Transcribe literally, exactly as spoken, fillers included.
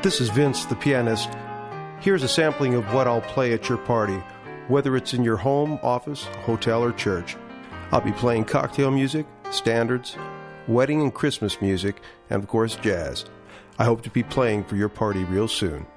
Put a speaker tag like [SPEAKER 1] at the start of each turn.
[SPEAKER 1] This is Vince, the pianist. Here's a sampling of what I'll play at your party, whether it's in your home, office, hotel, or church. I'll be playing cocktail music, standards, wedding and Christmas music, and of course jazz. I hope to be playing for your party real soon.